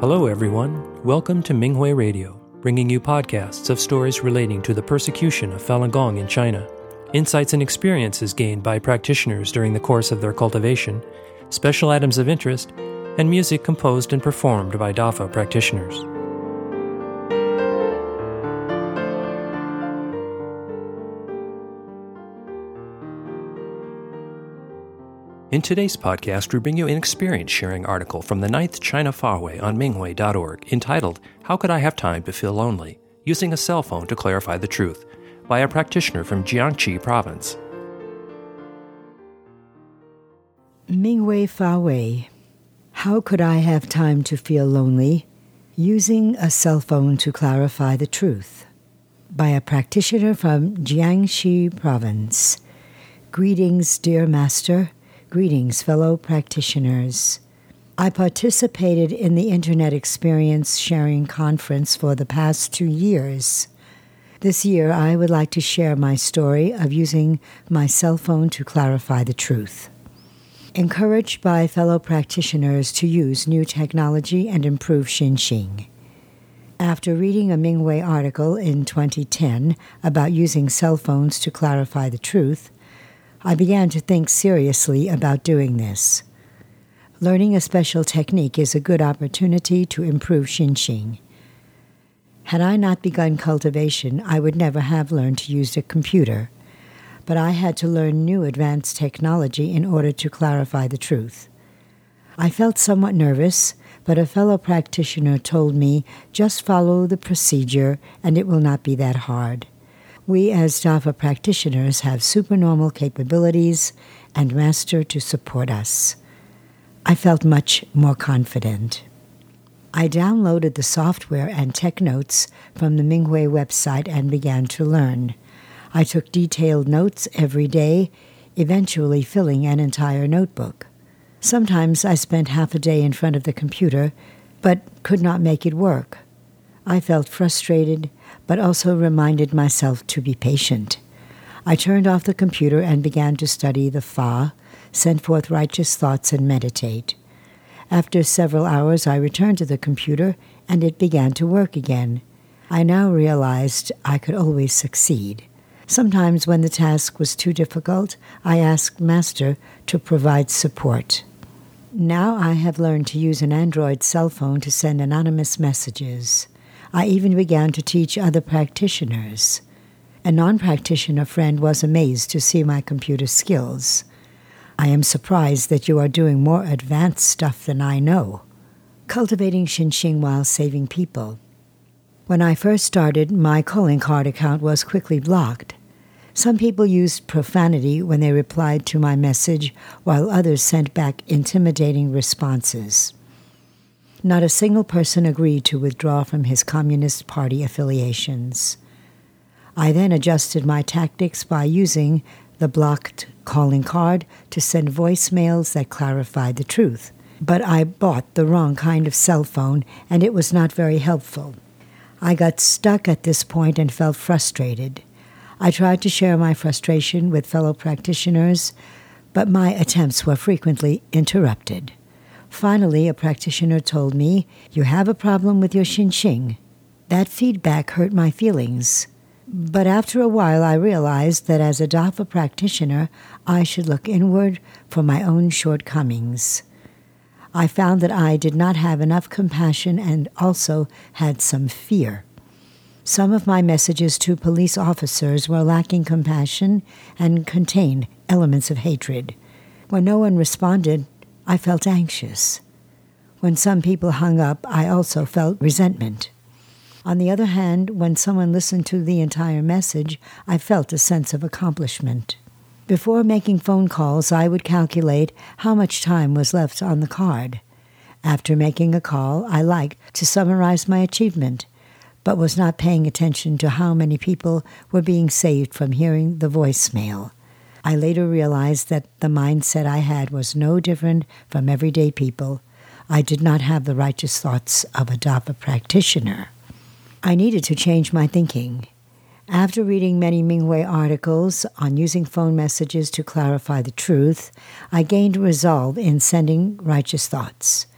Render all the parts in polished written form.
Hello, everyone. Welcome to Minghui Radio, bringing you podcasts of stories relating to the persecution of Falun Gong in China, insights and experiences gained by practitioners during the course of their cultivation, special items of interest, and music composed and performed by DAFA practitioners. In today's podcast, we bring you an experience-sharing article from the 9th China Fahui on Minghui.org entitled, How Could I Have Time to Feel Lonely? Using a Cell Phone to Clarify the Truth, by a practitioner from Jiangxi Province. Minghui Fahui. How could I have time to feel lonely? Using a cell phone to clarify the truth, by a practitioner from Jiangxi Province. Greetings, dear Master. Greetings, fellow practitioners. I participated in the Internet Experience Sharing Conference for the past 2 years. This year, I would like to share my story of using my cell phone to clarify the truth. Encouraged by fellow practitioners to use new technology and improve Xinxing. After reading a Minghui article in 2010 about using cell phones to clarify the truth, I began to think seriously about doing this. Learning a special technique is a good opportunity to improve Xinxing. Had I not begun cultivation, I would never have learned to use a computer, but I had to learn new advanced technology in order to clarify the truth. I felt somewhat nervous, but a fellow practitioner told me, just follow the procedure and it will not be that hard. We as DAFA practitioners have supernormal capabilities and Master to support us. I felt much more confident. I downloaded the software and tech notes from the Minghui website and began to learn. I took detailed notes every day, eventually filling an entire notebook. Sometimes I spent half a day in front of the computer, but could not make it work. I felt frustrated, but also reminded myself to be patient. I turned off the computer and began to study the Fa, send forth righteous thoughts, and meditate. After several hours, I returned to the computer, and it began to work again. I now realized I could always succeed. Sometimes when the task was too difficult, I asked Master to provide support. Now I have learned to use an Android cell phone to send anonymous messages. I even began to teach other practitioners. A non-practitioner friend was amazed to see my computer skills. I am surprised that you are doing more advanced stuff than I know. Cultivating Xinxing while saving people. When I first started, my calling card account was quickly blocked. Some people used profanity when they replied to my message, while others sent back intimidating responses. Not a single person agreed to withdraw from his Communist Party affiliations. I then adjusted my tactics by using the blocked calling card to send voicemails that clarified the truth. But I bought the wrong kind of cell phone, and it was not very helpful. I got stuck at this point and felt frustrated. I tried to share my frustration with fellow practitioners, but my attempts were frequently interrupted. Finally, a practitioner told me, you have a problem with your Xinxing. That feedback hurt my feelings. But after a while, I realized that as a DAFA practitioner, I should look inward for my own shortcomings. I found that I did not have enough compassion and also had some fear. Some of my messages to police officers were lacking compassion and contained elements of hatred. When no one responded, I felt anxious. When some people hung up, I also felt resentment. On the other hand, when someone listened to the entire message, I felt a sense of accomplishment. Before making phone calls, I would calculate how much time was left on the card. After making a call, I liked to summarize my achievement, but was not paying attention to how many people were being saved from hearing the voicemail. I later realized that the mindset I had was no different from everyday people. I did not have the righteous thoughts of a DAFA practitioner. I needed to change my thinking. After reading many Minghui articles on using phone messages to clarify the truth, I gained resolve in sending righteous thoughts.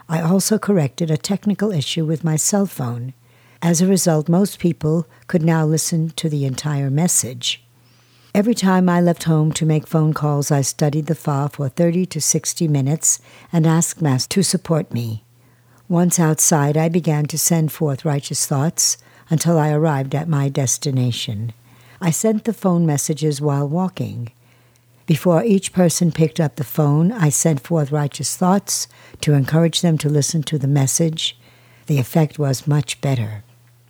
I also corrected a technical issue with my cell phone. As a result, most people could now listen to the entire message. Every time I left home to make phone calls, I studied the Fa for 30 to 60 minutes and asked Master to support me. Once outside, I began to send forth righteous thoughts until I arrived at my destination. I sent the phone messages while walking. Before each person picked up the phone, I sent forth righteous thoughts to encourage them to listen to the message. The effect was much better.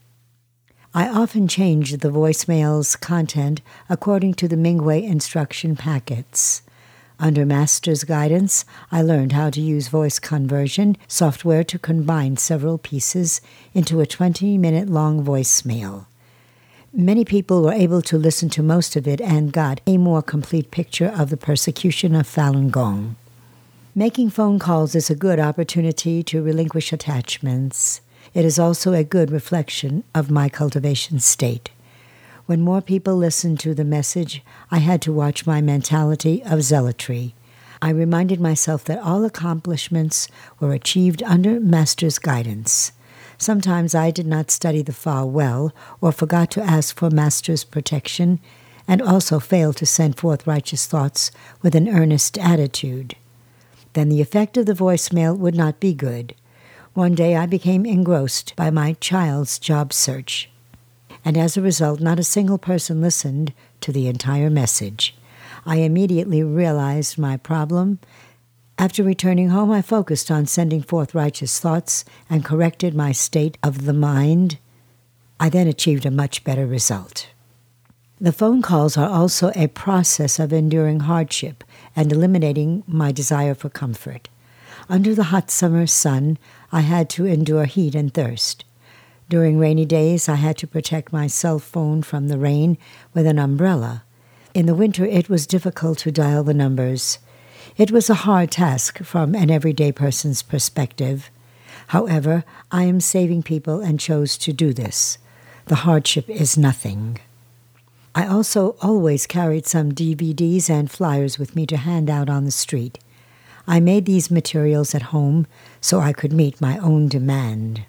I often changed the voicemail's content according to the Minghui instruction packets. Under Master's guidance, I learned how to use voice conversion software to combine several pieces into a 20-minute-long voicemail. Many people were able to listen to most of it and got a more complete picture of the persecution of Falun Gong. Making phone calls is a good opportunity to relinquish attachments. It is also a good reflection of my cultivation state. When more people listened to the message, I had to watch my mentality of zealotry. I reminded myself that all accomplishments were achieved under Master's guidance. Sometimes I did not study the Fa well or forgot to ask for Master's protection and also failed to send forth righteous thoughts with an earnest attitude. Then the effect of the voicemail would not be good. One day I became engrossed by my child's job search, and as a result, not a single person listened to the entire message. I immediately realized my problem. After returning home, I focused on sending forth righteous thoughts and corrected my state of the mind. I then achieved a much better result. The phone calls are also a process of enduring hardship and eliminating my desire for comfort. Under the hot summer sun, I had to endure heat and thirst. During rainy days, I had to protect my cell phone from the rain with an umbrella. In the winter, it was difficult to dial the numbers. It was a hard task from an everyday person's perspective. However, I am saving people and chose to do this. The hardship is nothing. I also always carried some DVDs and flyers with me to hand out on the street. I made these materials at home so I could meet my own demand.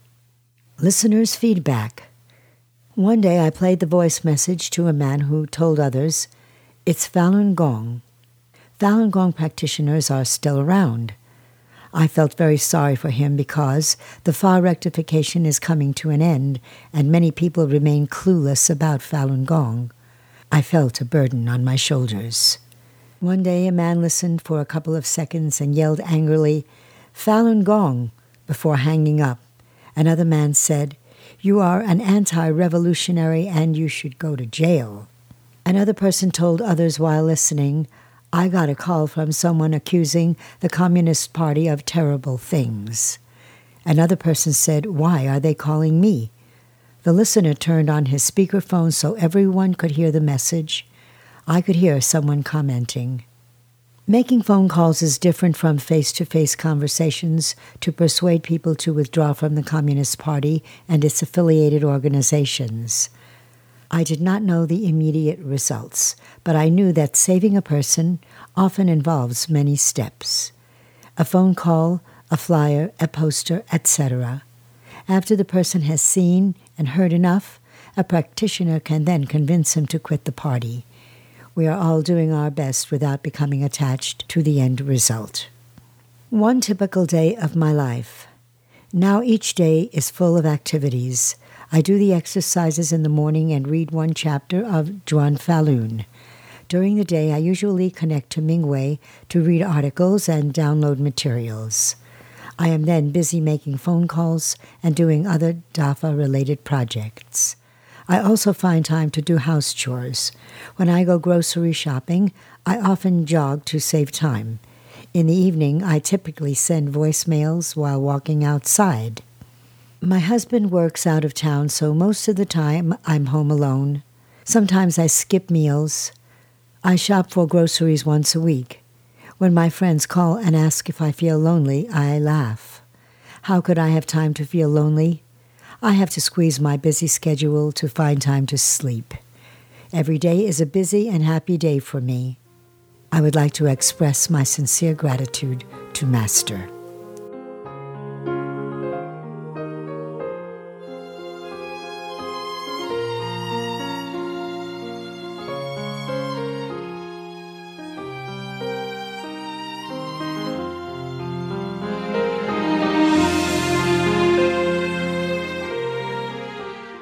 Listeners' feedback. One day I played the voice message to a man who told others, "It's Falun Gong." Falun Gong practitioners are still around. I felt very sorry for him because the Fa rectification is coming to an end and many people remain clueless about Falun Gong. I felt a burden on my shoulders. One day a man listened for a couple of seconds and yelled angrily, "Falun Gong," before hanging up. Another man said, "You are an anti-revolutionary and you should go to jail." Another person told others while listening, "I got a call from someone accusing the Communist Party of terrible things." Another person said, "Why are they calling me?" The listener turned on his speakerphone so everyone could hear the message. I could hear someone commenting. Making phone calls is different from face-to-face conversations to persuade people to withdraw from the Communist Party and its affiliated organizations. I did not know the immediate results, but I knew that saving a person often involves many steps. A phone call, a flyer, a poster, etc. After the person has seen and heard enough, a practitioner can then convince him to quit the party. We are all doing our best without becoming attached to the end result. One typical day of my life. Now each day is full of activities. I do the exercises in the morning and read one chapter of Zhuan Falun. During the day, I usually connect to Minghui to read articles and download materials. I am then busy making phone calls and doing other DAFA-related projects. I also find time to do house chores. When I go grocery shopping, I often jog to save time. In the evening, I typically send voicemails while walking outside. My husband works out of town, so most of the time I'm home alone. Sometimes I skip meals. I shop for groceries once a week. When my friends call and ask if I feel lonely, I laugh. How could I have time to feel lonely? I have to squeeze my busy schedule to find time to sleep. Every day is a busy and happy day for me. I would like to express my sincere gratitude to Master.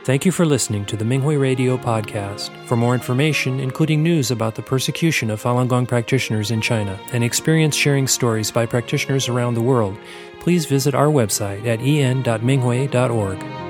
Thank you for listening to the Minghui Radio podcast. For more information, including news about the persecution of Falun Gong practitioners in China and experience-sharing stories by practitioners around the world, please visit our website at en.minghui.org.